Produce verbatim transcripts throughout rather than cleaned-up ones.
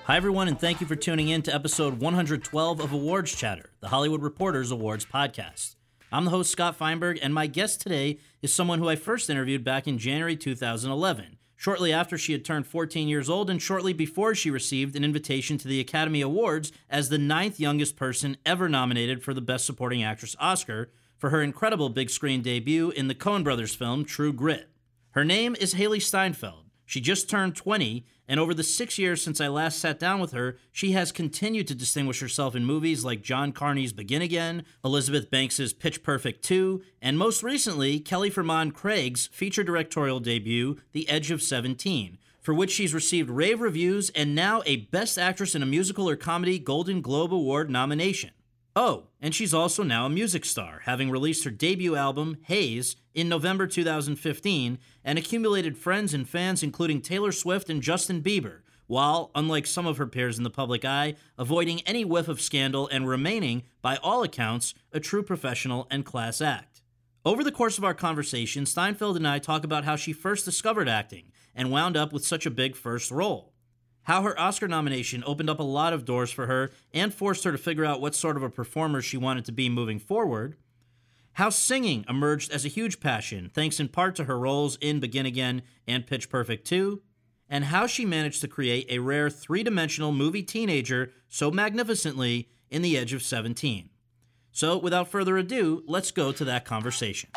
Hi, everyone, and thank you for tuning in to episode one hundred twelve of Awards Chatter, the Hollywood Reporter's awards podcast. I'm the host, Scott Feinberg, and my guest today is someone who I first interviewed back in January two thousand eleven, shortly after she had turned fourteen years old and shortly before she received an invitation to the Academy Awards as the ninth youngest person ever nominated for the Best Supporting Actress Oscar for her incredible big screen debut in the Coen Brothers film True Grit. Her name is Hailee Steinfeld. She just turned twenty, and over the six years since I last sat down with her, she has continued to distinguish herself in movies like John Carney's Begin Again, Elizabeth Banks's Pitch Perfect two, and most recently, Kelly Fremon Craig's feature directorial debut, The Edge of seventeen, for which she's received rave reviews and now a Best Actress in a Musical or Comedy Golden Globe Award nomination. Oh, and she's also now a music star, having released her debut album, Haze, in November two thousand fifteen, and accumulated friends and fans including Taylor Swift and Justin Bieber, while, unlike some of her peers in the public eye, avoiding any whiff of scandal and remaining, by all accounts, a true professional and class act. Over the course of our conversation, Steinfeld and I talk about how she first discovered acting and wound up with such a big first role, how her Oscar nomination opened up a lot of doors for her and forced her to figure out what sort of a performer she wanted to be moving forward, how singing emerged as a huge passion, thanks in part to her roles in Begin Again and Pitch Perfect two, and how she managed to create a rare three-dimensional movie teenager so magnificently in The Edge of seventeen. So, without further ado, let's go to that conversation.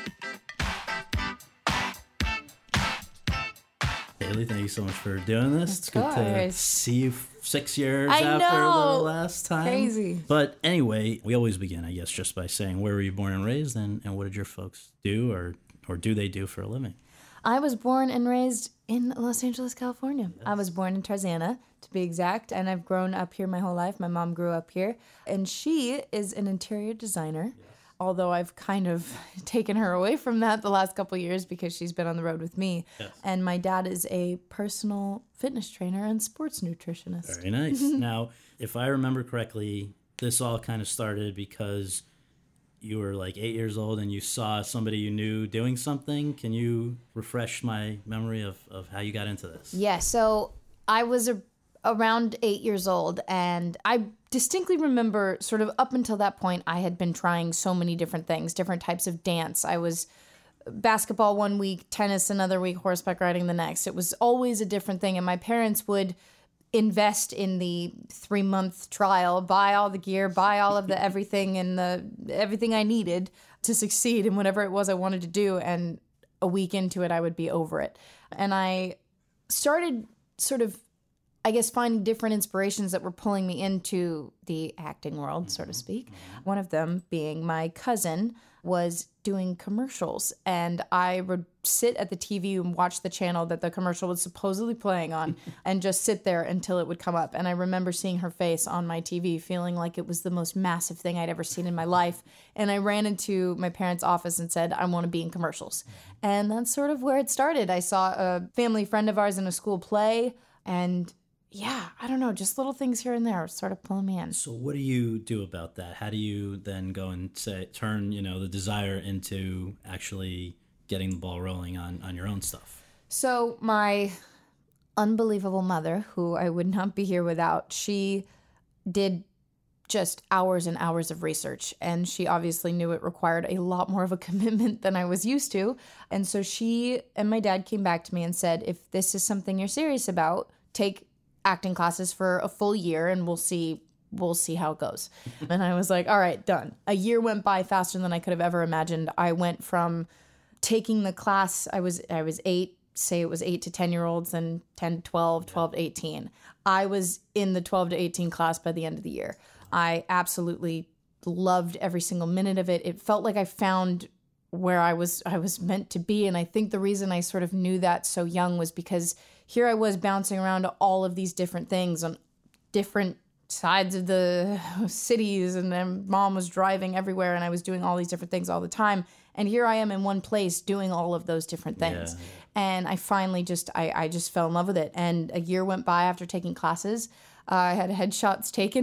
Hailee, thank you so much for doing this. It's good to see you six years I after know. the last time. Crazy. But anyway, we always begin, I guess, just by saying, where were you born and raised, and, and what did your folks do, or or do they do for a living? I was born and raised in Los Angeles, California. Yes. I was born in Tarzana, to be exact, and I've grown up here my whole life. My mom grew up here, and she is an interior designer. Yes. Although I've kind of taken her away from that the last couple of years because she's been on the road with me. Yes. And my dad is a personal fitness trainer and sports nutritionist. Very nice. Now, if I remember correctly, this all kind of started because you were like eight years old and you saw somebody you knew doing something. Can you refresh my memory of, of how you got into this? Yeah, so I was a, around eight years old, and I distinctly remember sort of up until that point, I had been trying so many different things, different types of dance. I was basketball one week, tennis another week, horseback riding the next. It was always a different thing. And my parents would invest in the three month trial, buy all the gear, buy all of the everything and the everything I needed to succeed in whatever it was I wanted to do. And a week into it, I would be over it. And I started sort of, I guess, finding different inspirations that were pulling me into the acting world, mm-hmm. so to speak. Mm-hmm. One of them being my cousin was doing commercials, and I would sit at the T V and watch the channel that the commercial was supposedly playing on and just sit there until it would come up. And I remember seeing her face on my T V, feeling like it was the most massive thing I'd ever seen in my life. And I ran into my parents' office and said, I want to be in commercials. And that's sort of where it started. I saw a family friend of ours in a school play, and yeah, I don't know, just little things here and there sort of pulling me in. So what do you do about that? How do you then go and say, turn, you know, the desire into actually getting the ball rolling on, on your own stuff? So my unbelievable mother, who I would not be here without, she did just hours and hours of research, and she obviously knew it required a lot more of a commitment than I was used to. And so she and my dad came back to me and said, if this is something you're serious about, take acting classes for a full year and we'll see we'll see how it goes. And I was like, all right, done. A year went by faster than I could have ever imagined. I went from taking the class, I was I was eight, say it was eight to ten year olds, and ten to twelve, twelve to eighteen. I was in the twelve to eighteen class by the end of the year. I absolutely loved every single minute of it. It felt like I found where I was I was meant to be. And I think the reason I sort of knew that so young was because here I was bouncing around to all of these different things on different sides of the cities, and then mom was driving everywhere, and I was doing all these different things all the time. And here I am in one place doing all of those different things. Yeah. And I finally just, I, I just fell in love with it. And a year went by after taking classes. Uh, I had headshots taken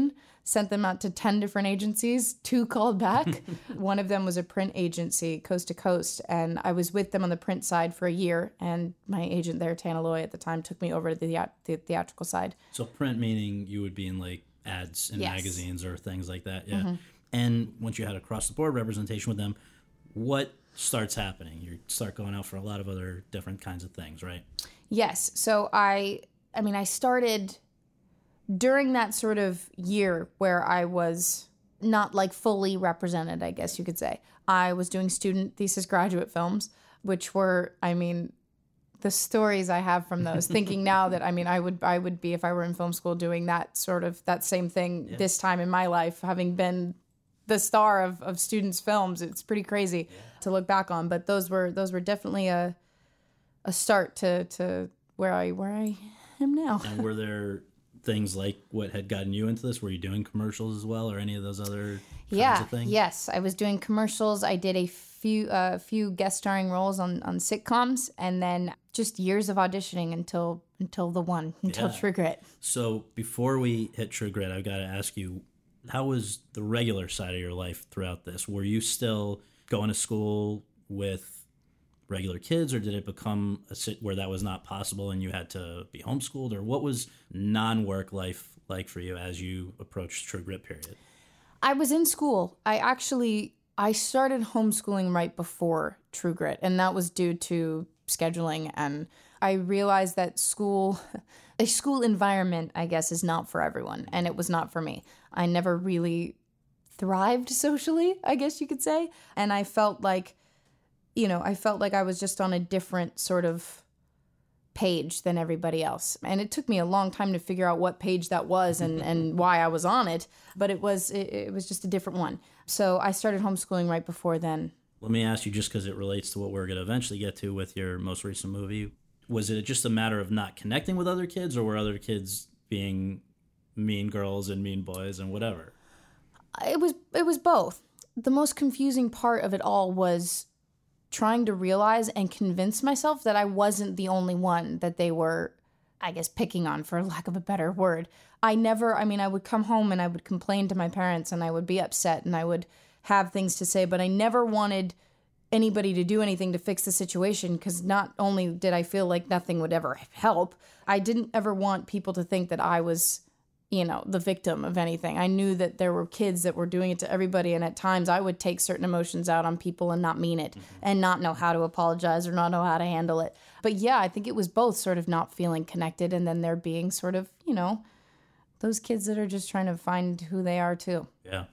sent them out to ten different agencies. Two called back. One of them was a print agency, Coast to Coast, and I was with them on the print side for a year, and my agent there, Tana Loy, at the time, took me over to the, the, the theatrical side. So print meaning you would be in, like, ads in yes. magazines or things like that, yeah. Mm-hmm. And once you had across-the-board representation with them, what starts happening? You start going out for a lot of other different kinds of things, right? Yes. So I, I mean, I started during that sort of year where I was not like fully represented, I guess you could say. I was doing student thesis graduate films, which were, I mean, the stories I have from those, thinking now that, I mean, I would, I would be, if I were in film school, doing that sort of, that same thing yeah. this time in my life, having been the star of, of students' films. It's pretty crazy yeah. to look back on, but those were those were definitely a a start to, to where I where I am now. And were there things like what had gotten you into this? Were you doing commercials as well, or any of those other kinds yeah, of things? Yes, I was doing commercials. I did a few uh, few guest starring roles on, on sitcoms, and then just years of auditioning until until the one until yeah. True Grit. So before we hit True Grit, I've got to ask you, how was the regular side of your life throughout this? Were you still going to school with regular kids, or did it become a sit where that was not possible and you had to be homeschooled? Or what was non-work life like for you as you approached True Grit period? I was in school. I actually, I started homeschooling right before True Grit, and that was due to scheduling. And I realized that school, a school environment, I guess, is not for everyone. And it was not for me. I never really thrived socially, I guess you could say. And I felt like, you know, I felt like I was just on a different sort of page than everybody else. And it took me a long time to figure out what page that was and, and why I was on it. But it was it, it was just a different one. So I started homeschooling right before then. Let me ask you, just because it relates to what we're going to eventually get to with your most recent movie, was it just a matter of not connecting with other kids, or were other kids being mean girls and mean boys and whatever? It was it was both. The most confusing part of it all was trying to realize and convince myself that I wasn't the only one that they were, I guess, picking on, for lack of a better word. I never, I mean, I would come home and I would complain to my parents and I would be upset and I would have things to say, but I never wanted anybody to do anything to fix the situation, because not only did I feel like nothing would ever help, I didn't ever want people to think that I was, you know, the victim of anything. I knew that there were kids that were doing it to everybody, and at times I would take certain emotions out on people and not mean it, mm-hmm. and not know how to apologize or not know how to handle it. But yeah, I think it was both sort of not feeling connected, and then there being sort of, you know, those kids that are just trying to find who they are too. Yeah.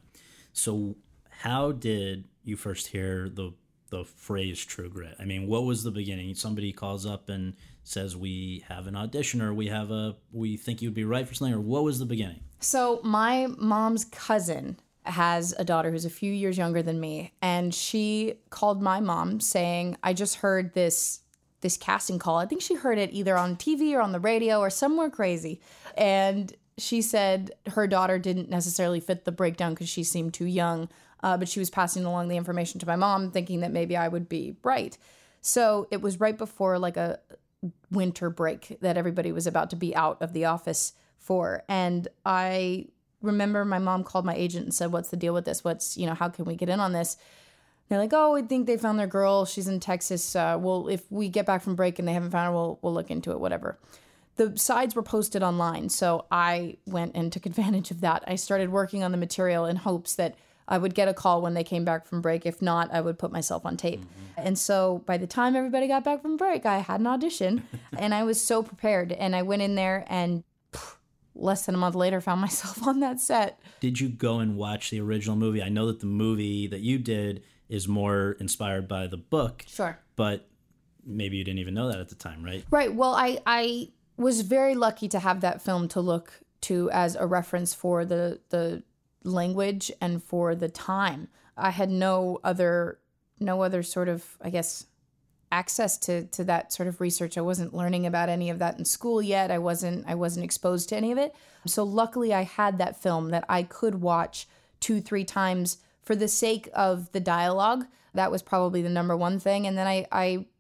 So how did you first hear the the phrase True Grit? I mean, what was the beginning? Somebody calls up and says, we have an audition, or we have a, we think you'd be right for something, or what was the beginning? So my mom's cousin has a daughter who's a few years younger than me, and she called my mom saying, I just heard this this casting call. I think she heard it either on T V or on the radio or somewhere crazy. And she said her daughter didn't necessarily fit the breakdown because she seemed too young, uh, but she was passing along the information to my mom, thinking that maybe I would be right. So it was right before like a winter break that everybody was about to be out of the office for. And I remember my mom called my agent and said, what's the deal with this? What's, you know, how can we get in on this? They're like, oh, I think they found their girl. She's in Texas. Uh, well, if we get back from break and they haven't found her, we'll, we'll look into it, whatever. The sides were posted online, so I went and took advantage of that. I started working on the material in hopes that I would get a call when they came back from break. If not, I would put myself on tape. Mm-hmm. And so by the time everybody got back from break, I had an audition, and I was so prepared. And I went in there and pff, less than a month later found myself on that set. Did you go and watch the original movie? I know that the movie that you did is more inspired by the book. Sure. But maybe you didn't even know that at the time, right? Right. Well, I, I was very lucky to have that film to look to as a reference for the the language and for the time. I had no other no other sort of, I guess, access to to that sort of research. I wasn't learning about any of that in school yet. I wasn't I wasn't exposed to any of it. So luckily I had that film that I could watch two, three times for the sake of the dialogue. That was probably the number one thing. And then I, I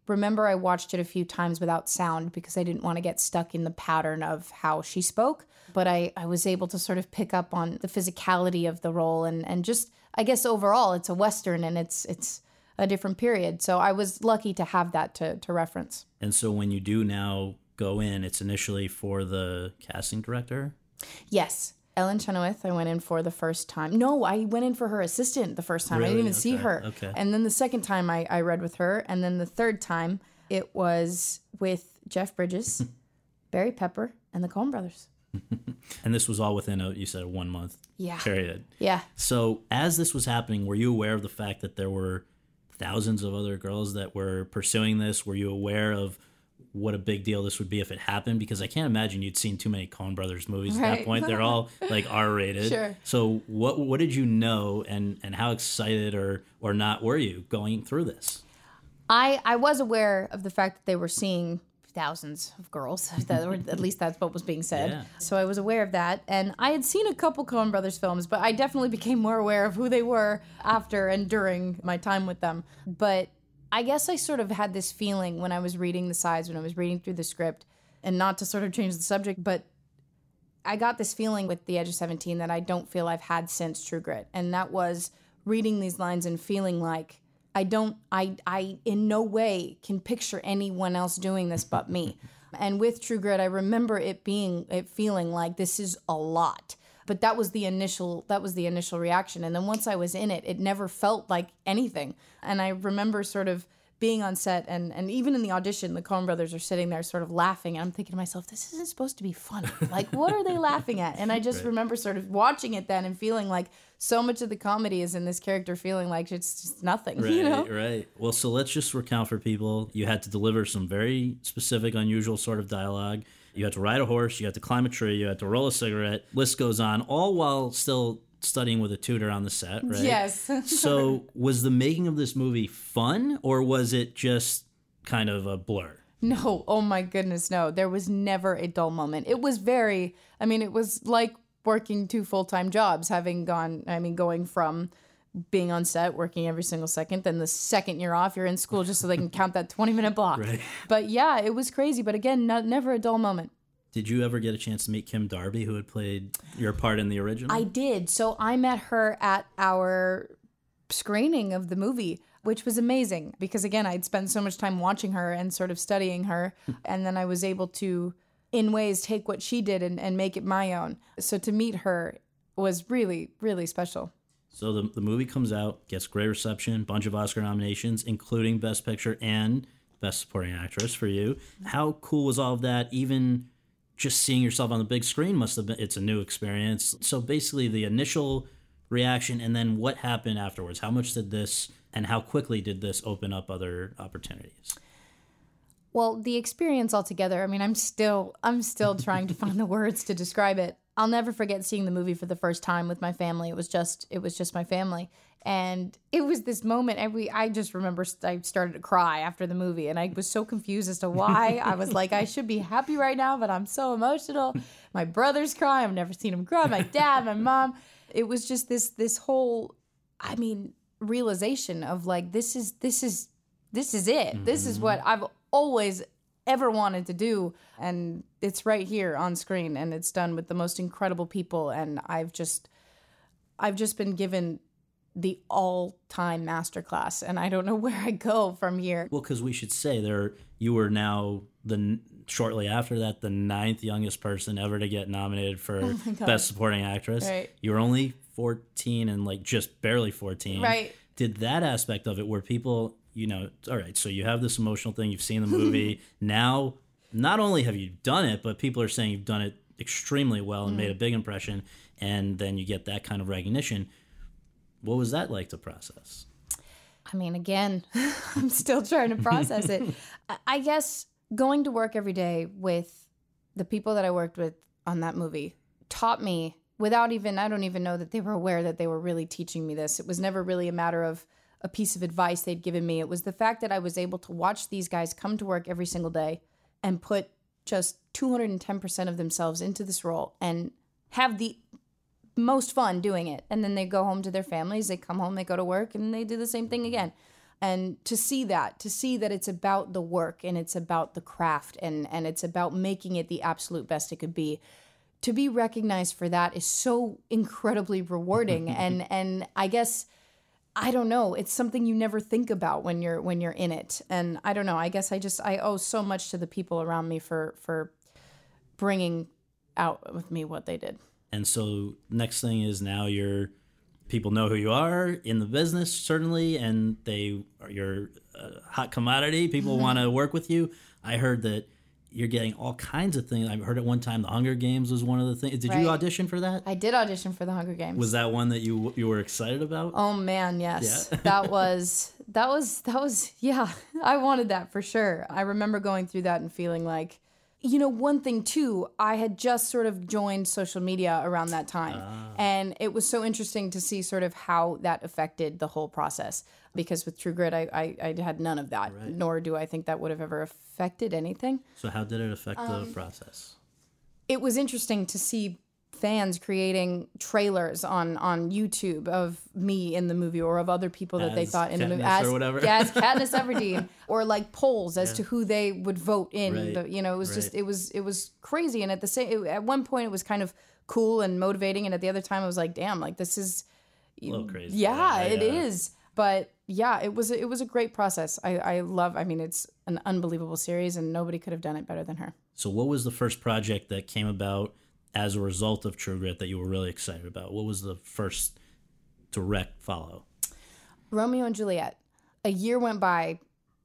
remember I watched it a few times without sound because I didn't want to get stuck in the pattern of how she spoke. But I, I was able to sort of pick up on the physicality of the role and, and just, I guess overall, it's a Western and it's it's a different period. So I was lucky to have that to, to reference. And so when you do now go in, it's initially for the casting director? Yes. Ellen Chenoweth, I went in for the first time. No, I went in for her assistant the first time. Really? I didn't even Okay. see her. Okay. And then the second time I, I read with her. And then the third time it was with Jeff Bridges, Barry Pepper, and the Coen brothers. And this was all within a, you said, a one month Yeah. period. Yeah. So as this was happening, were you aware of the fact that there were thousands of other girls that were pursuing this? Were you aware of what a big deal this would be if it happened? Because I can't imagine you'd seen too many Coen Brothers movies at Right. that point. They're all like R-rated. Sure. So what what did you know, and, and how excited or, or not were you going through this? I, I was aware of the fact that they were seeing thousands of girls. That, or at least that's what was being said. Yeah. So I was aware of that. And I had seen a couple Coen Brothers films, but I definitely became more aware of who they were after and during my time with them. But I guess I sort of had this feeling when I was reading the sides, when I was reading through the script, and not to sort of change the subject, but I got this feeling with The Edge of seventeen that I don't feel I've had since True Grit. And that was reading these lines and feeling like I don't, I, I in no way can picture anyone else doing this but me. And with True Grit, I remember it being, it feeling like this is a lot. But that was the initial, that was the initial reaction. And then once I was in it, it never felt like anything. And I remember sort of being on set and, and even in the audition, the Coen brothers are sitting there sort of laughing. And I'm thinking to myself, this isn't supposed to be funny. Like, what are they laughing at? And I just Right. remember sort of watching it then and feeling like so much of the comedy is in this character feeling like it's just nothing, Right, you know? right. Well, so let's just recount for people. You had to deliver some very specific, unusual sort of dialogue. You had to ride a horse, you had to climb a tree, you had to roll a cigarette. List goes on, all while still studying with a tutor on the set, right? Yes. So was the making of this movie fun, or was it just kind of a blur? No, oh my goodness, no. There was never a dull moment. It was very, I mean, it was like working two full-time jobs, having gone, I mean, going from being on set, working every single second, then the second you're off, you're in school just so they can count that twenty-minute block. Right. But yeah, it was crazy. But again, not, never a dull moment. Did you ever get a chance to meet Kim Darby, who had played your part in the original? I did. So I met her at our screening of the movie, which was amazing because, again, I'd spent so much time watching her and sort of studying her. And then I was able to, in ways, take what she did and, and make it my own. So to meet her was really, really special. So the, the movie comes out, gets great reception, bunch of Oscar nominations, including Best Picture and Best Supporting Actress for you. How cool was all of that? Even just seeing yourself on the big screen must have been, it's a new experience. So basically the initial reaction and then what happened afterwards. How much did this and how quickly did this open up other opportunities? Well, the experience altogether, I mean, I'm still I'm still trying to find the words to describe it. I'll never forget seeing the movie for the first time with my family. It was just it was just my family. And it was this moment, and we, I just remember I started to cry after the movie, and I was so confused as to why. I was like, I should be happy right now, but I'm so emotional. My brother's crying. I've never seen him cry. My dad, my mom. It was just this this whole, I mean, realization of like, this is this is this is it. Mm-hmm. This is what I've always ever wanted to do, and it's right here on screen, and it's done with the most incredible people, and I've just I've just been given the all-time masterclass, and I don't know where I go from here. Well, because we should say there you were now the shortly after that the ninth youngest person ever to get nominated for oh Best Supporting Actress. Right. You were only fourteen and like just barely fourteen. Right. Did that aspect of it where people, you know, all right, so you have this emotional thing, you've seen the movie. Now, not only have you done it, but people are saying you've done it extremely well and mm-hmm. made a big impression, and then you get that kind of recognition. What was that like to process? I mean, again, I'm still trying to process it. I guess going to work every day with the people that I worked with on that movie taught me without even, I don't even know that they were aware that they were really teaching me this. It was never really a matter of a piece of advice they'd given me. It was the fact that I was able to watch these guys come to work every single day and put just two hundred ten percent of themselves into this role and have the most fun doing it. And then they go home to their families, they come home, they go to work, and they do the same thing again. And to see that, to see that it's about the work and it's about the craft and, and it's about making it the absolute best it could be. To be recognized for that is so incredibly rewarding. and and I guess, I don't know, it's something you never think about when you're when you're in it. And I don't know, I guess I just, I owe so much to the people around me for for bringing out with me what they did. And so next thing is now you're, people know who you are in the business, certainly, and they are your uh, hot commodity. People mm-hmm. want to work with you. I heard that you're getting all kinds of things. I heard at one time the Hunger Games was one of the things. Did right. you audition for that? I did audition for the Hunger Games. Was that one that you you were excited about? Oh man, yes. Yeah. that was that was that was yeah. I wanted that for sure. I remember going through that and feeling like, you know, one thing too, I had just sort of joined social media around that time. Ah. And it was so interesting to see sort of how that affected the whole process. Because with True Grit, I, I, I had none of that, right. nor do I think that would have ever affected anything. So how did it affect um, the process? It was interesting to see fans creating trailers on, on YouTube of me in the movie or of other people that as they thought in Katniss the movie. As, or whatever. Yeah, as Katniss Everdeen. Or like polls as yeah. to who they would vote in. Right. The, you know, it was right. just, it was it was crazy. And at the same, it, at one point it was kind of cool and motivating. And at the other time I was like, damn, like this is... A little crazy. Yeah, yeah, it yeah. is. But yeah, it was it was a great process. I, I love, I mean, it's an unbelievable series and nobody could have done it better than her. So what was the first project that came about as a result of True Grit that you were really excited about? What was the first direct follow? Romeo and Juliet. A year went by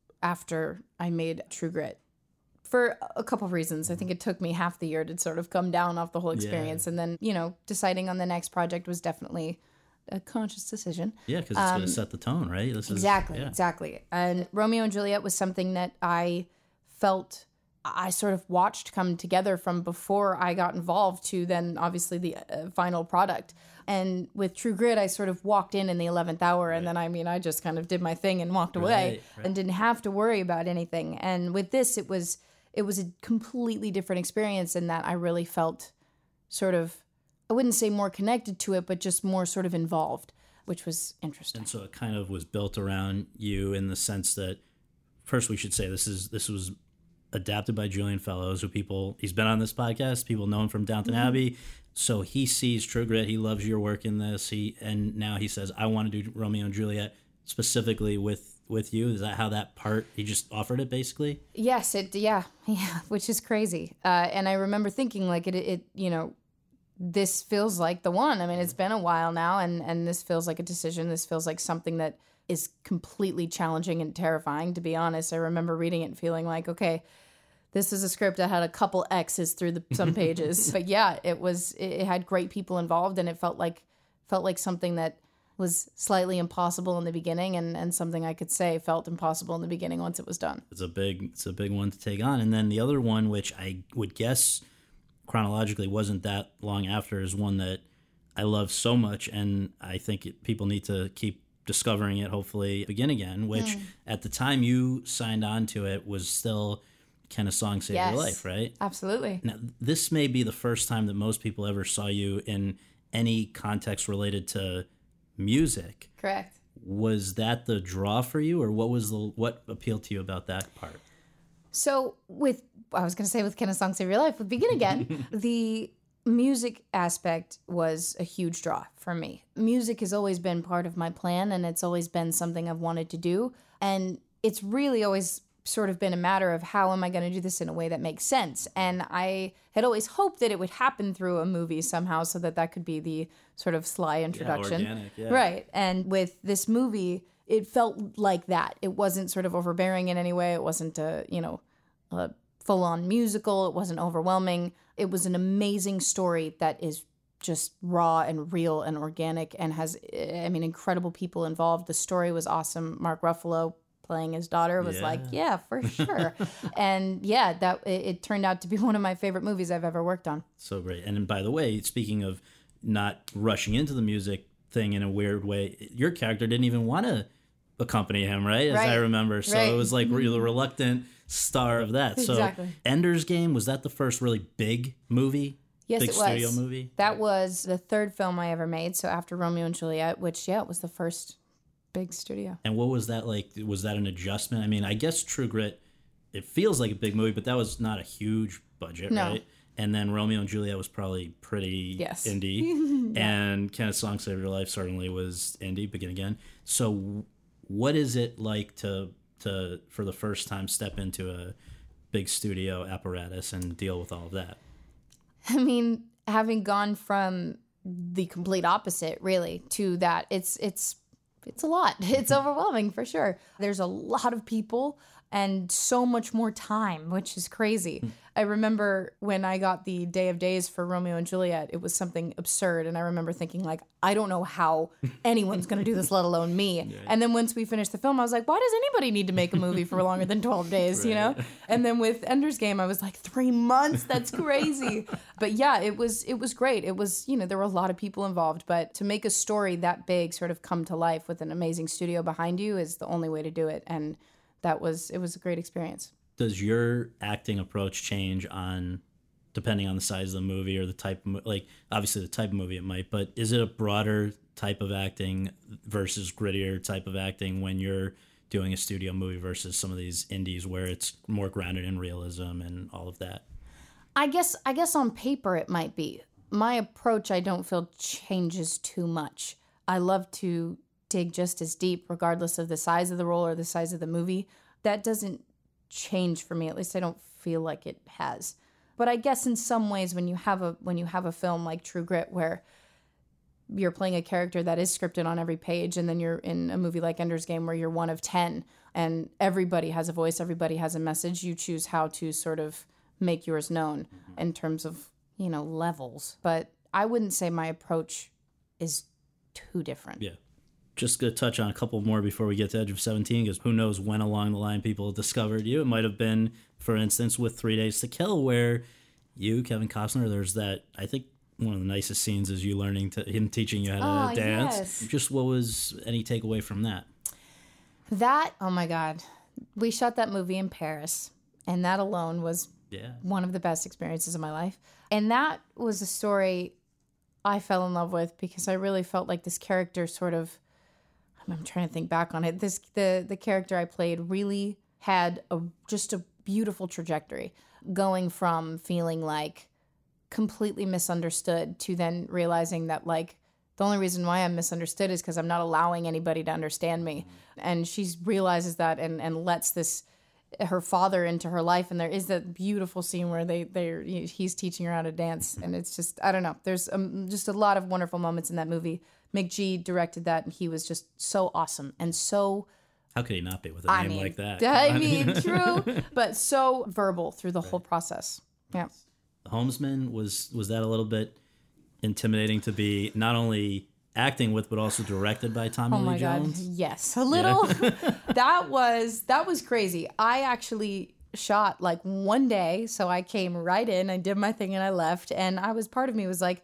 after I made True Grit for a couple of reasons. I think it took me half the year to sort of come down off the whole experience. Yeah. And then, you know, deciding on the next project was definitely a conscious decision. Yeah, because it's um, going to set the tone, right? This exactly, is, yeah. exactly. And Romeo and Juliet was something that I felt I sort of watched come together from before I got involved to then obviously the uh, final product. And with True Grit, I sort of walked in in the eleventh hour right. and then, I mean, I just kind of did my thing and walked away right, right. and didn't have to worry about anything. And with this, it was it was a completely different experience in that I really felt sort of, I wouldn't say more connected to it, but just more sort of involved, which was interesting. And so it kind of was built around you in the sense that, first we should say this is this was adapted by Julian Fellowes, who people, he's been on this podcast, people know him from Downton mm-hmm. Abbey, so he sees True Grit, he loves your work in this, he and now he says, I want to do Romeo and Juliet specifically with with you. Is that how that part, he just offered it basically? Yes, it, yeah, yeah, which is crazy. Uh, and I remember thinking like it, it, you know, this feels like the one. I mean, it's been a while now, and, and this feels like a decision. This feels like something that is completely challenging and terrifying, to be honest. I remember reading it and feeling like, okay, this is a script that had a couple X's through the, some pages. But yeah, it was, it had great people involved, and it felt like felt like something that was slightly impossible in the beginning, and, and something I could say felt impossible in the beginning once it was done. It's a big, it's a big one to take on. And then the other one, which I would guess chronologically wasn't that long after, is one that I love so much, and I think it, people need to keep discovering it, hopefully Begin Again, which mm. at the time you signed on to it was still Can a Song Save yes, Your Life, right? Absolutely. Now, this may be the first time that most people ever saw you in any context related to music. Correct. Was that the draw for you, or what was the what appealed to you about that part? So with, I was going to say with Can a Song Save Your Life, with Begin Again, the music aspect was a huge draw for me. Music has always been part of my plan, and it's always been something I've wanted to do. And it's really always sort of been a matter of how am I going to do this in a way that makes sense. And I had always hoped that it would happen through a movie somehow, so that that could be the sort of sly introduction. Yeah, organic, yeah. Right. And with this movie, it felt like that. It wasn't sort of overbearing in any way. It wasn't a, you know, a full-on musical. It wasn't overwhelming. It was an amazing story that is just raw and real and organic and has, I mean, incredible people involved. The story was awesome. Mark Ruffalo playing his daughter was yeah. like, yeah, for sure. And yeah, that it, it turned out to be one of my favorite movies I've ever worked on. So great. And by the way, speaking of not rushing into the music thing in a weird way, your character didn't even want to accompany him, right? As right. I remember. So right. it was like the reluctant star of that. So exactly. Ender's Game, was that the first really big movie? Yes, big it was. studio movie? That was the third film I ever made. So after Romeo and Juliet, which, yeah, it was the first big studio. And what was that like? Was that an adjustment? I mean, I guess True Grit, it feels like a big movie, but that was not a huge budget, No. right? And then Romeo and Juliet was probably pretty Yes. indie. Yeah. And Kenneth Song Save Your Life certainly was indie, Begin Again. So what is it like to, to for the first time, step into a big studio apparatus and deal with all of that? I mean, having gone from the complete opposite, really, to that, it's it's it's a lot. It's overwhelming for sure. There's a lot of people and so much more time, which is crazy. I remember when I got the Day of Days for Romeo and Juliet, it was something absurd. And I remember thinking, like, I don't know how anyone's going to do this, let alone me. Yeah. And then once we finished the film, I was like, why does anybody need to make a movie for longer than twelve days, right. you know? And then with Ender's Game, I was like, three months? That's crazy. But yeah, it was it was great. It was, you know, there were a lot of people involved. But to make a story that big sort of come to life with an amazing studio behind you is the only way to do it. And that was, it was a great experience. Does your acting approach change on, depending on the size of the movie or the type of, like, obviously the type of movie it might, but is it a broader type of acting versus grittier type of acting when you're doing a studio movie versus some of these indies where it's more grounded in realism and all of that? I guess, I guess on paper it might be. My approach, I don't feel changes too much. I love to dig just as deep, regardless of the size of the role or the size of the movie. That doesn't change for me. At least I don't feel like it has. But I guess in some ways, when you have a when you have a film like True Grit, where you're playing a character that is scripted on every page, and then you're in a movie like Ender's Game, where you're one of ten, and everybody has a voice, everybody has a message. You choose how to sort of make yours known mm-hmm. in terms of, you know, levels. But I wouldn't say my approach is too different. Yeah. Just going to touch on a couple more before we get to Edge of seventeen, because who knows when along the line people discovered you. It might have been, for instance, with Three Days to Kill, where you, Kevin Costner, there's that, I think one of the nicest scenes is you learning to, him teaching you how to oh, dance. Yes. Just what was any takeaway from that? That, oh my God. We shot that movie in Paris, and that alone was yeah. one of the best experiences of my life. And that was a story I fell in love with because I really felt like this character sort of, I'm trying to think back on it. This the the character I played really had a just a beautiful trajectory, going from feeling like completely misunderstood to then realizing that like the only reason why I'm misunderstood is because I'm not allowing anybody to understand me. And she realizes that and and lets this her father into her life, and there is that beautiful scene where they they he's teaching her how to dance, and it's just I don't know. There's um, just a lot of wonderful moments in that movie. McG directed that, and he was just so awesome and so. How could he not be with a I name mean, like that? I mean, true, but so verbal through the right. whole process. Yeah. Homesman, was was that a little bit intimidating to be not only acting with but also directed by Tommy oh my Lee Jones? God, yes, a little. Yeah. that was that was crazy. I actually shot like one day, so I came right in, I did my thing, and I left. And I was part of me was like,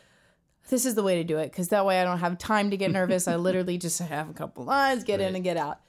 this is the way to do it, because that way I don't have time to get nervous. I literally just have a couple lines, get right. in and get out.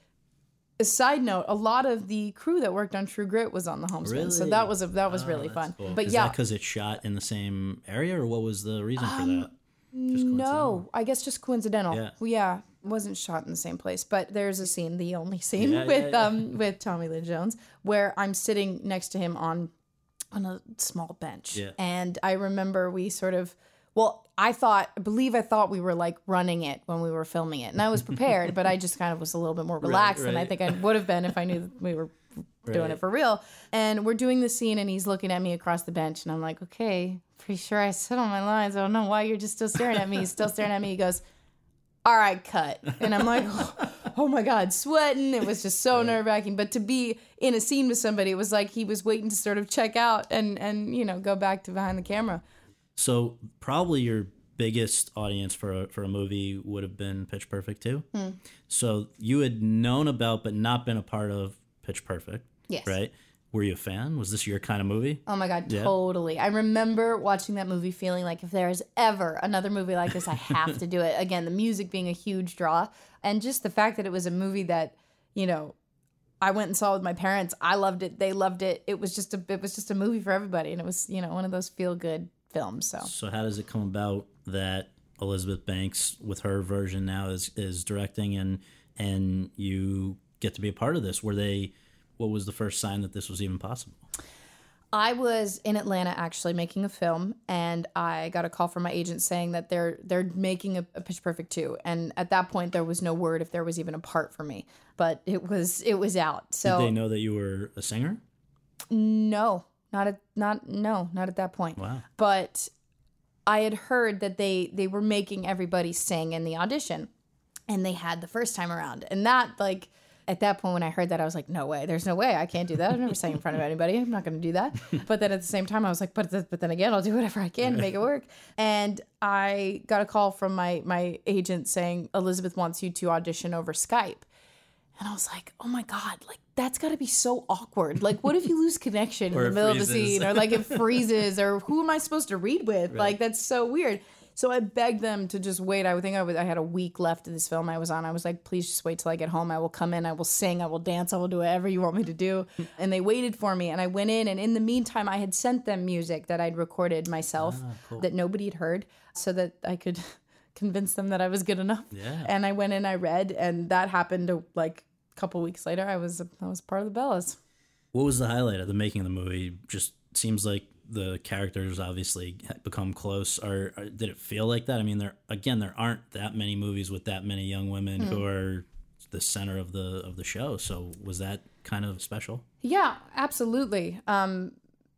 A side note, a lot of the crew that worked on True Grit was on the Homesman, really? so that was a, that was oh, really fun. Cool. But is yeah, that because it's shot in the same area, or what was the reason um, for that? Just no, I guess just coincidental. Yeah. Well, yeah, wasn't shot in the same place, but there's a scene, the only scene yeah, with yeah, yeah. um with Tommy Lee Jones, where I'm sitting next to him on on a small bench, yeah. and I remember we sort of. Well, I thought, I believe I thought we were like running it when we were filming it. And I was prepared, but I just kind of was a little bit more relaxed right, right. than I think I would have been if I knew that we were doing right. it for real. And we're doing the scene, and he's looking at me across the bench. And I'm like, okay, pretty sure I said all my lines. I don't know why you're just still staring at me. He's still staring at me. He goes, all right, cut. And I'm like, oh, oh my God, sweating. It was just so right. nerve-wracking. But to be in a scene with somebody, it was like he was waiting to sort of check out and, and you know, go back to behind the camera. So probably your biggest audience for a, for a movie would have been Pitch Perfect too. Hmm. So you had known about but not been a part of Pitch Perfect. Yes. Right? Were you a fan? Was this your kind of movie? Oh my God, yeah. totally. I remember watching that movie feeling like if there is ever another movie like this, I have to do it. Again, the music being a huge draw. And just the fact that it was a movie that, you know, I went and saw with my parents. I loved it. They loved it. It was just a it was just a movie for everybody. And it was, you know, one of those feel-good films. So So how does it come about that Elizabeth Banks with her version now is is directing, and and you get to be a part of this. Were they, what was the first sign that this was even possible? I was in Atlanta actually making a film, and I got a call from my agent saying that they're they're making a, a Pitch Perfect two. And at that point, there was no word if there was even a part for me, but it was it was out. So did they know that you were a singer? No, not at not no, not at that point. Wow. But I had heard that they they were making everybody sing in the audition, and they had the first time around, and that like. At that point, when I heard that, I was like, no way. There's no way. I can't do that. I've never sang in front of anybody. I'm not going to do that. But then at the same time, I was like, but th- but then again, I'll do whatever I can to make it work. And I got a call from my my agent saying, Elizabeth wants you to audition over Skype. And I was like, oh my God, like, that's got to be so awkward. Like, what if you lose connection in the middle freezes. of the scene? Or like it freezes? Or who am I supposed to read with? Right. Like, that's so weird. So I begged them to just wait. I would think I, would, I had a week left of this film I was on. I was like, please just wait till I get home. I will come in. I will sing. I will dance. I will do whatever you want me to do. And they waited for me. And I went in. And in the meantime, I had sent them music that I'd recorded myself ah, cool. that nobody had heard so that I could convince them that I was good enough. Yeah. And I went in, I read. And that happened to, like a couple weeks later. I was, I was part of the Bellas. What was the highlight of the making of the movie? Just seems like the characters obviously become close. Or, or did it feel like that? I mean, there again, there aren't that many movies with that many young women mm. who are the center of the of the show. So was that kind of special? Yeah, absolutely. Um,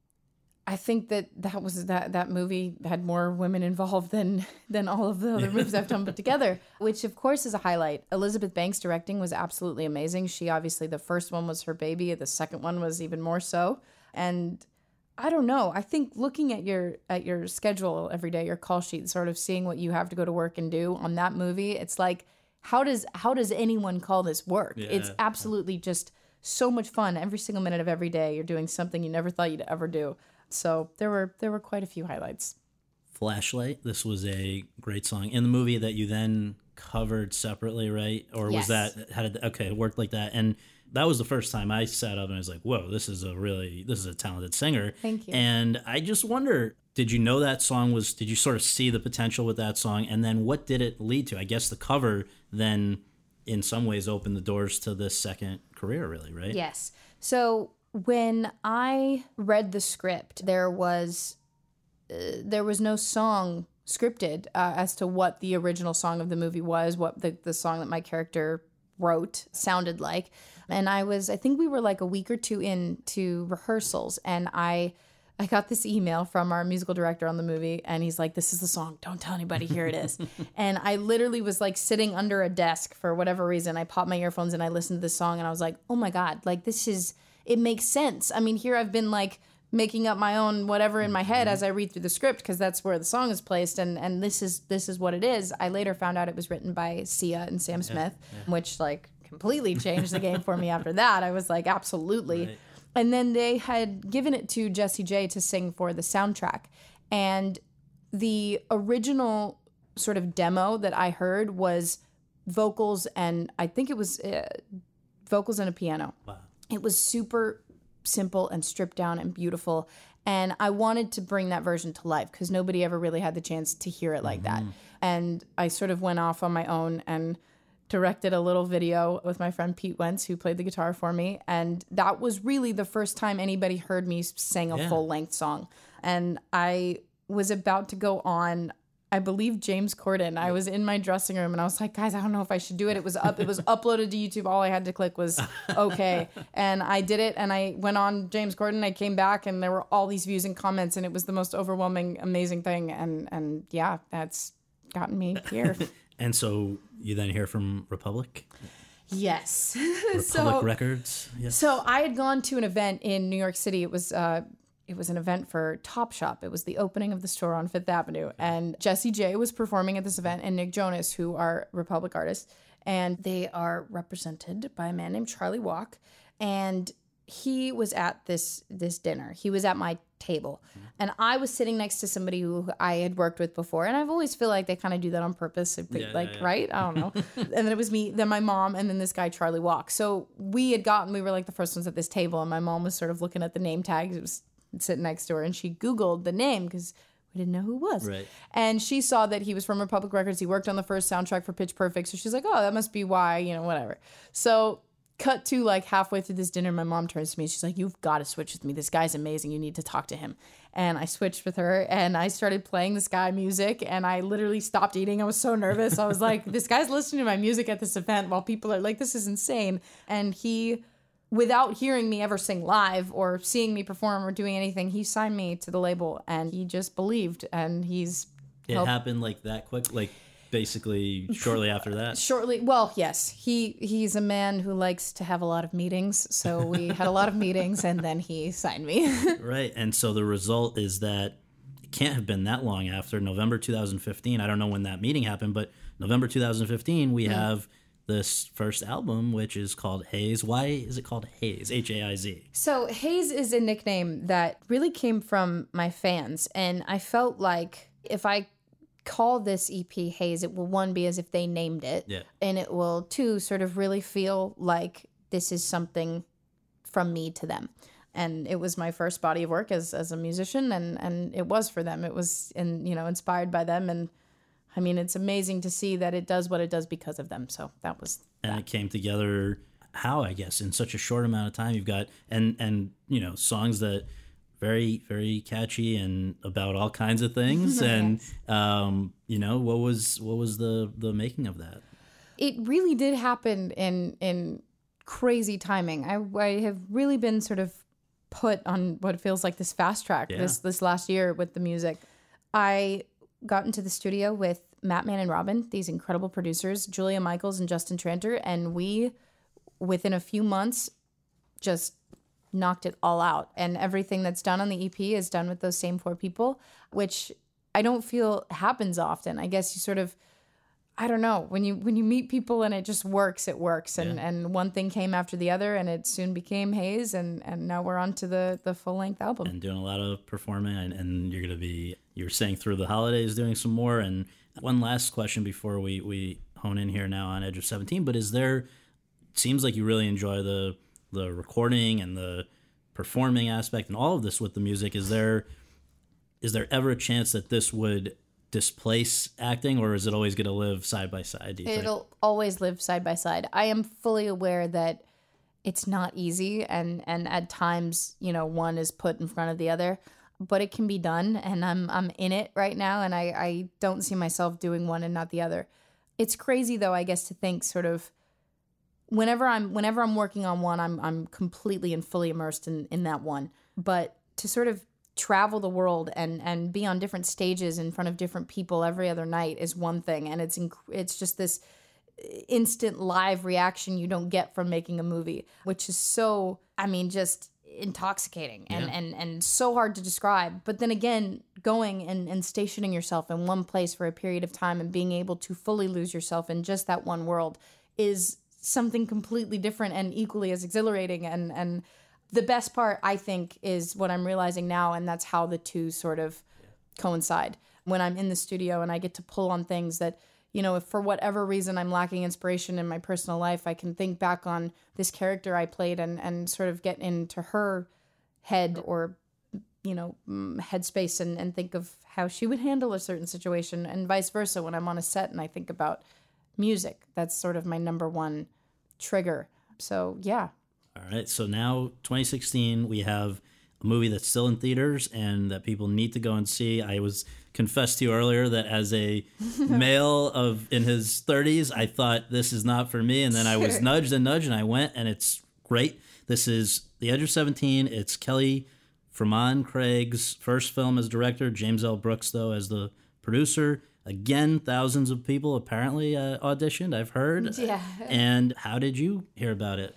I think that that was that that movie had more women involved than than all of the other movies I've done put together, which of course is a highlight. Elizabeth Banks directing was absolutely amazing. She obviously, the first one was her baby. The second one was even more so. And I don't know. I think looking at your at your schedule every day, your call sheet, sort of seeing what you have to go to work and do on that movie, it's like, how does how does anyone call this work? Yeah. It's absolutely just so much fun. Every single minute of every day, you're doing something you never thought you'd ever do. So there were there were quite a few highlights. Flashlight. This was a great song in the movie that you then covered separately, right? Or yes. was that how did okay it worked like that? And that was the first time I sat up and I was like, whoa, this is a really, this is a talented singer. Thank you. And I just wonder, did you know that song was, did you sort of see the potential with that song? And then what did it lead to? I guess the cover then in some ways opened the doors to this second career, really, right? Yes. So when I read the script, there was, uh, there was no song scripted uh, as to what the original song of the movie was, what the, the song that my character wrote sounded like. And I was, I think we were like a week or two into rehearsals, and I I got this email from our musical director on the movie, and he's like, this is the song. Don't tell anybody. Here it is. And I literally was like sitting under a desk for whatever reason. I popped my earphones and I listened to this song, and I was like, oh my God, like this is, it makes sense. I mean, here I've been like making up my own whatever in my head as I read through the script, because that's where the song is placed, and and this is this is what it is. I later found out it was written by Sia and Sam Smith, yeah, yeah. which like completely changed the game for me after that. I was like, absolutely. Right. And then they had given it to Jessie J to sing for the soundtrack. And the original sort of demo that I heard was vocals, and I think it was uh, vocals and a piano. Wow. It was super simple and stripped down and beautiful. And I wanted to bring that version to life because nobody ever really had the chance to hear it like mm-hmm. that. And I sort of went off on my own and directed a little video with my friend Pete Wentz, who played the guitar for me. And that was really the first time anybody heard me sing a yeah. full-length song. And I was about to go on, I believe, James Corden. I was in my dressing room and I was like, guys, I don't know if I should do it. It was up, it was uploaded to YouTube. All I had to click was okay. And I did it, and I went on James Corden. I came back and there were all these views and comments, and it was the most overwhelming, amazing thing. And and yeah, that's gotten me here. And so you then hear from Republic? Yes. Republic so, Records? Yes. So I had gone to an event in New York City. It was uh, it was an event for Topshop. It was the opening of the store on Fifth Avenue. And Jessie J was performing at this event, and Nick Jonas, who are Republic artists. And they are represented by a man named Charlie Walk. And he was at this this dinner. He was at my table. Mm-hmm. And I was sitting next to somebody who I had worked with before. And I've always feel like they kind of do that on purpose. Yeah, like, yeah, yeah. right? I don't know. And then it was me, then my mom, and then this guy, Charlie Walk. So we had gotten, we were like the first ones at this table. And my mom was sort of looking at the name tag. It was sitting next to her. And she Googled the name because we didn't know who it was. Right. And she saw that he was from Republic Records. He worked on the first soundtrack for Pitch Perfect. So she's like, oh, that must be why, you know, whatever. So cut to like halfway through this dinner, my mom turns to me. She's like, you've got to switch with me. This guy's amazing. You need to talk to him. And I switched with her and I started playing this guy music and I literally stopped eating. I was so nervous. I was like, this guy's listening to my music at this event while people are like, this is insane. And he, without hearing me ever sing live or seeing me perform or doing anything, he signed me to the label and he just believed and he's... It helped. Happened like that quick? Like basically shortly after that? Shortly. Well, yes. He he's a man who likes to have a lot of meetings. So we had a lot of meetings and then he signed me. Right. And so the result is that it can't have been that long after November two thousand fifteen. I don't know when that meeting happened, but November two thousand fifteen, we mm. have this first album, which is called Haze. Why is it called Haze? H A I Z. So Haze is a nickname that really came from my fans. And I felt like if I call this E P Haze, it will, one, be as if they named it. Yeah. And it will, two, sort of really feel like this is something from me to them. And it was my first body of work as as a musician, and, and it was for them. It was, in, you know, inspired by them. And I mean, it's amazing to see that it does what it does because of them. So that was that. And it came together, how, I guess, in such a short amount of time. You've got, and, and you know, songs that very, very catchy and about all kinds of things. And, um, you know, what was what was the, the making of that? It really did happen in in crazy timing. I, I have really been sort of put on what feels like this fast track yeah. this this last year with the music. I got into the studio with Matt Man and Robin, these incredible producers, Julia Michaels and Justin Tranter, and we, within a few months, just knocked it all out. And everything that's done on the E P is done with those same four people, which I don't feel happens often. I guess you sort of, I don't know, when you when you meet people and it just works, it works. And yeah. and one thing came after the other and it soon became Haze, and, and now we're on to the, the full-length album. And doing a lot of performing, and, and you're going to be, you were saying through the holidays doing some more. And one last question before we, we hone in here now on Edge of seventeen, but is there, it seems like you really enjoy the the recording and the performing aspect and all of this with the music. Is there is there ever a chance that this would displace acting, or is it always going to live side by side, do you It'll think? always live side by side. I am fully aware that it's not easy, and and at times, you know, one is put in front of the other, but it can be done, and I'm I'm in it right now, and I, I don't see myself doing one and not the other. It's crazy though, I guess, to think sort of whenever I'm whenever I'm working on one, I'm I'm completely and fully immersed in, in that one. But to sort of travel the world and, and be on different stages in front of different people every other night is one thing, and it's inc- it's just this instant live reaction you don't get from making a movie, which is so, I mean, just intoxicating and, yeah. and, and so hard to describe. But then again, going and, and stationing yourself in one place for a period of time and being able to fully lose yourself in just that one world is something completely different and equally as exhilarating. And, and the best part, I think, is what I'm realizing now, and that's how the two sort of yeah. coincide. When I'm in the studio and I get to pull on things that, you know, if for whatever reason I'm lacking inspiration in my personal life, I can think back on this character I played and, and sort of get into her head or, you know, headspace and, and think of how she would handle a certain situation, and vice versa when I'm on a set and I think about music. That's sort of my number one trigger. So, yeah. All right. So now, twenty sixteen, we have a movie that's still in theaters and that people need to go and see. I was confessed to you earlier that as a male of in his thirties, I thought this is not for me. And then I was nudged and nudged and I went, and it's great. This is The Edge of seventeen. It's Kelly Fremon Craig's first film as director, James L. Brooks, though, as the producer. Again, thousands of people apparently uh, auditioned, I've heard. Yeah. And how did you hear about it?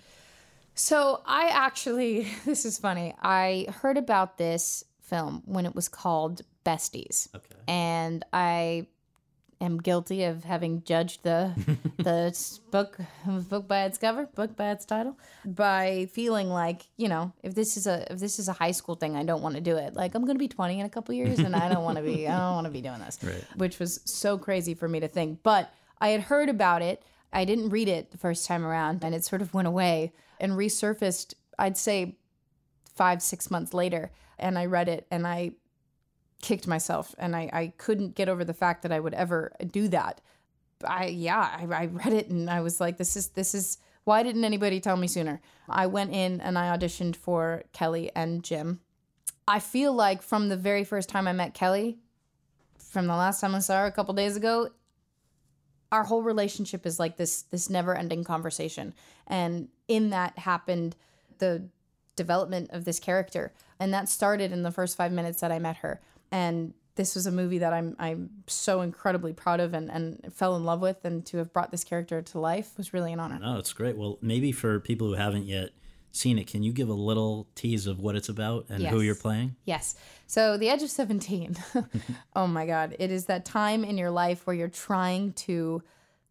So I actually, this is funny, I heard about this film when it was called Besties. Okay. And I am guilty of having judged the the book book by its cover, book by its title, by feeling like, you know, if this is a if this is a high school thing, I don't want to do it. Like, I'm going to be twenty in a couple years and I don't want to be I don't want to be doing this. Right. Which was so crazy for me to think. But I had heard about it. I didn't read it the first time around, and it sort of went away and resurfaced, I'd say five, six months later. And I read it and I kicked myself, and I, I couldn't get over the fact that I would ever do that. I yeah, I, I read it and I was like, this is this is why didn't anybody tell me sooner? I went in and I auditioned for Kelly and Jim. I feel like from the very first time I met Kelly, from the last time I saw her a couple days ago, our whole relationship is like this this never-ending conversation. And in that happened the development of this character. And that started in the first five minutes that I met her. And this was a movie that I'm I'm so incredibly proud of and, and fell in love with, and to have brought this character to life was really an honor. No, it's great. Well, maybe for people who haven't yet seen it, can you give a little tease of what it's about and Yes. who you're playing? Yes. So The Edge of seventeen. Oh my God. It is that time in your life where you're trying to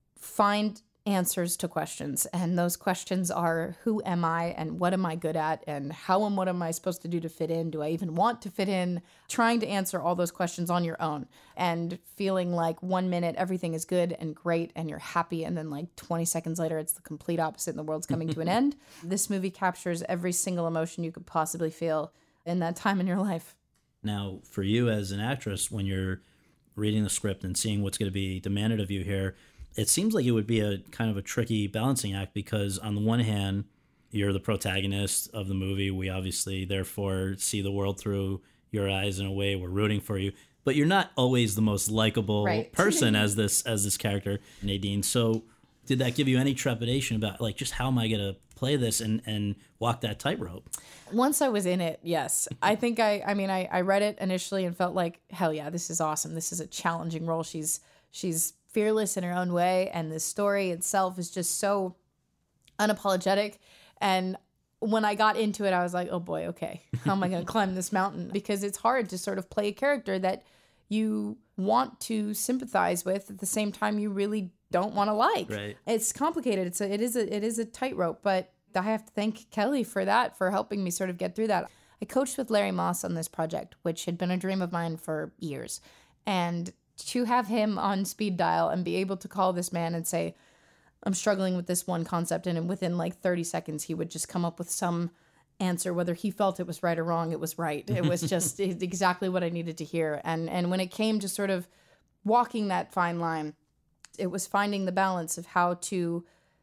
find answers to questions. And those questions are, who am I and what am I good at and how and what am I supposed to do to fit in? Do I even want to fit in? Trying to answer all those questions on your own and feeling like one minute everything is good and great and you're happy, and then like twenty seconds later it's the complete opposite and the world's coming to an end. This movie captures every single emotion you could possibly feel in that time in your life. Now, for you as an actress, when you're reading the script and seeing what's going to be demanded of you here, it seems like it would be a kind of a tricky balancing act, because on the one hand, you're the protagonist of the movie. We obviously, therefore, see the world through your eyes in a way. We're rooting for you, but you're not always the most likable Right. person as this as this character, Nadine. So did that give you any trepidation about, like, just how am I going to play this and, and walk that tightrope? Once I was in it, yes. I think I, I mean, I, I read it initially and felt like, hell yeah, this is awesome. This is a challenging role. She's, she's fearless in her own way. And the story itself is just so unapologetic. And when I got into it, I was like, oh boy, okay, how am I going to climb this mountain? Because it's hard to sort of play a character that you want to sympathize with at the same time you really don't want to like. Right. It's complicated. It's a, it is a, it is a tightrope, but I have to thank Kelly for that, for helping me sort of get through that. I coached with Larry Moss on this project, which had been a dream of mine for years. And to have him on speed dial and be able to call this man and say, I'm struggling with this one concept, and within like thirty seconds, he would just come up with some answer, whether he felt it was right or wrong, it was right. It was just exactly what I needed to hear. And and when it came to sort of walking that fine line, it was finding the balance of how to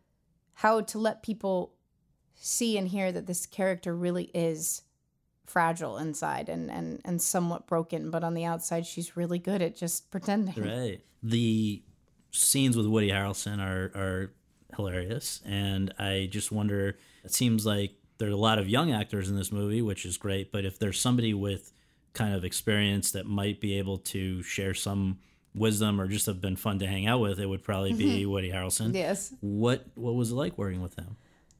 how to let people see and hear that this character really is fragile inside and, and, and somewhat broken, but on the outside, she's really good at just pretending. Right. The scenes with Woody Harrelson are, are hilarious, and I just wonder, it seems like there's a lot of young actors in this movie, which is great, but if there's somebody with kind of experience that might be able to share some wisdom or just have been fun to hang out with, it would probably be Woody Harrelson. Yes. What what was it like working with him?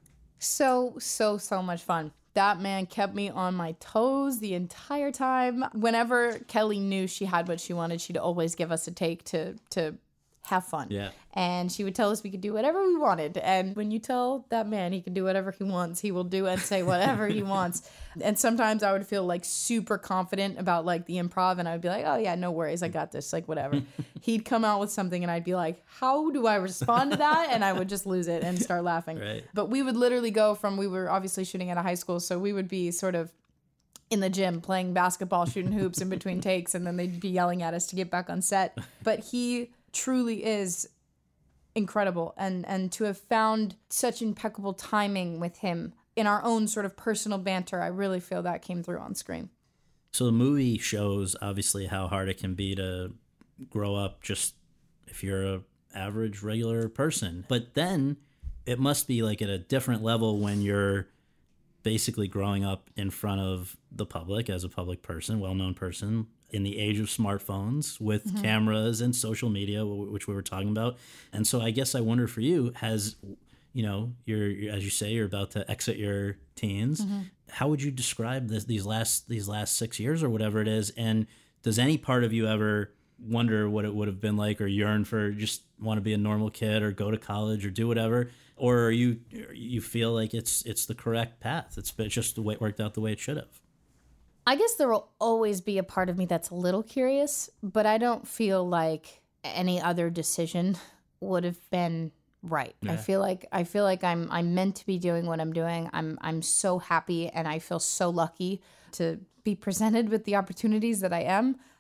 So, so, so much fun. That man kept me on my toes the entire time. Whenever Kelly knew she had what she wanted, she'd always give us a take to to have fun. Yeah. And she would tell us we could do whatever we wanted. And when you tell that man he can do whatever he wants, he will do and say whatever he wants. And sometimes I would feel like super confident about like the improv, and I would be like, oh yeah, no worries, I got this, like whatever. He'd come out with something and I'd be like, how do I respond to that? And I would just lose it and start laughing. Right. But we would literally go from, we were obviously shooting at a high school, so we would be sort of in the gym playing basketball, shooting hoops in between takes, and then they'd be yelling at us to get back on set. But he truly is incredible, and and to have found such impeccable timing with him in our own sort of personal banter, I really feel that came through on screen. So the movie shows obviously how hard it can be to grow up just if you're a average regular person, but then it must be like at a different level when you're basically growing up in front of the public as a public person, well-known person, in the age of smartphones with mm-hmm. cameras and social media, which we were talking about. And so I guess I wonder for you, has, you know, you're, you're as you say, you're about to exit your teens. Mm-hmm. How would you describe this, these last these last six years or whatever it is? And does any part of you ever wonder what it would have been like, or yearn for, just want to be a normal kid or go to college or do whatever? Or are you you feel like it's it's the correct path? It's just the way it worked out the way it should have. I guess there will always be a part of me that's a little curious, but I don't feel like any other decision would have been right. Yeah. I feel like I feel like I'm I'm meant to be doing what I'm doing. I'm I'm so happy, and I feel so lucky to be presented with the opportunities that I am.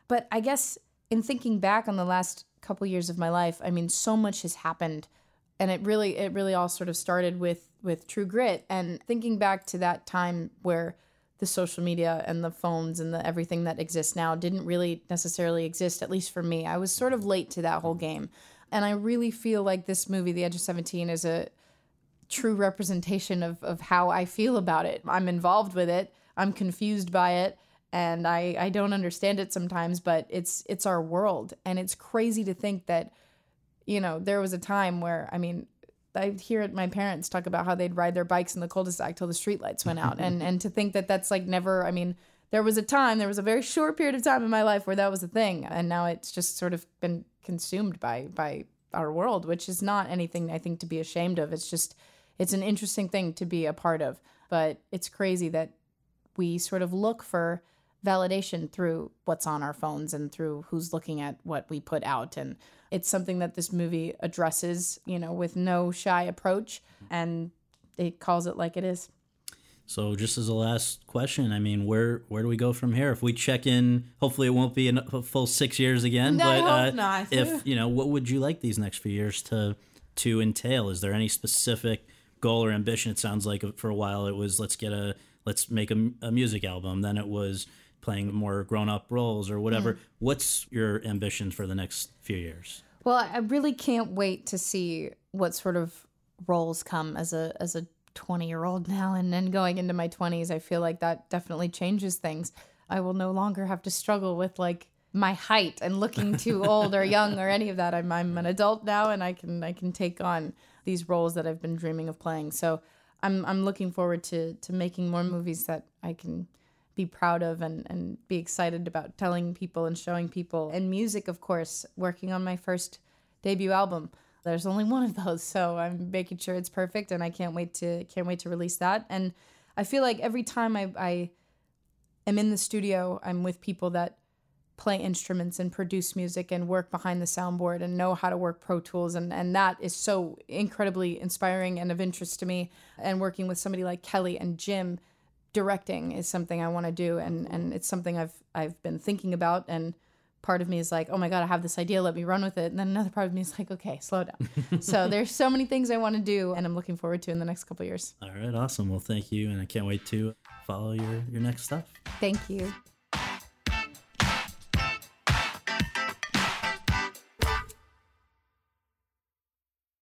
But I guess in thinking back on the last couple years of my life, I mean, so much has happened. And it really, it really all sort of started with, with True Grit. And thinking back to that time where the social media and the phones and the everything that exists now didn't really necessarily exist, at least for me. I was sort of late to that whole game. And I really feel like this movie, The Edge of seventeen, is a true representation of, of how I feel about it. I'm involved with it. I'm confused by it. And I, I don't understand it sometimes, but it's it's our world. And it's crazy to think that, you know, there was a time where, I mean, I hear my parents talk about how they'd ride their bikes in the cul-de-sac till the streetlights went out. and and to think that that's like never, I mean, there was a time, there was a very short period of time in my life where that was a thing. And now it's just sort of been consumed by by our world, which is not anything I think to be ashamed of. It's just, it's an interesting thing to be a part of. But it's crazy that we sort of look for validation through what's on our phones and through who's looking at what we put out. And it's something that this movie addresses, you know, with no shy approach, and it calls it like it is. So just as a last question, I mean, where where do we go from here? If we check in, hopefully it won't be a full six years again. No, but I hope uh, not. If, you know, what would you like these next few years to to entail? Is there any specific goal or ambition? It sounds like for a while it was, let's get a, let's make a, a music album. Then it was playing more grown-up roles or whatever. Mm. What's your ambitions for the next few years? Well, I really can't wait to see what sort of roles come as a as a twenty-year-old now, and then going into my twenties. I feel like that definitely changes things. I will no longer have to struggle with like my height and looking too old or young or any of that. I'm I'm an adult now, and I can I can take on these roles that I've been dreaming of playing. So I'm I'm looking forward to to making more movies that I can be proud of and, and be excited about telling people and showing people. And music, of course, working on my first debut album. There's only one of those, so I'm making sure it's perfect, and I can't wait to can't wait to release that. And I feel like every time I, I am in the studio, I'm with people that play instruments and produce music and work behind the soundboard and know how to work Pro Tools, and, and that is so incredibly inspiring and of interest to me. And working with somebody like Kelly and Jim, directing is something I want to do, and, and it's something I've I've been thinking about. And part of me is like, oh my God, I have this idea, let me run with it. And then another part of me is like, okay, slow down. So there's so many things I want to do, and I'm looking forward to in the next couple of years. All right, awesome. Well, thank you, and I can't wait to follow your, your next stuff. Thank you.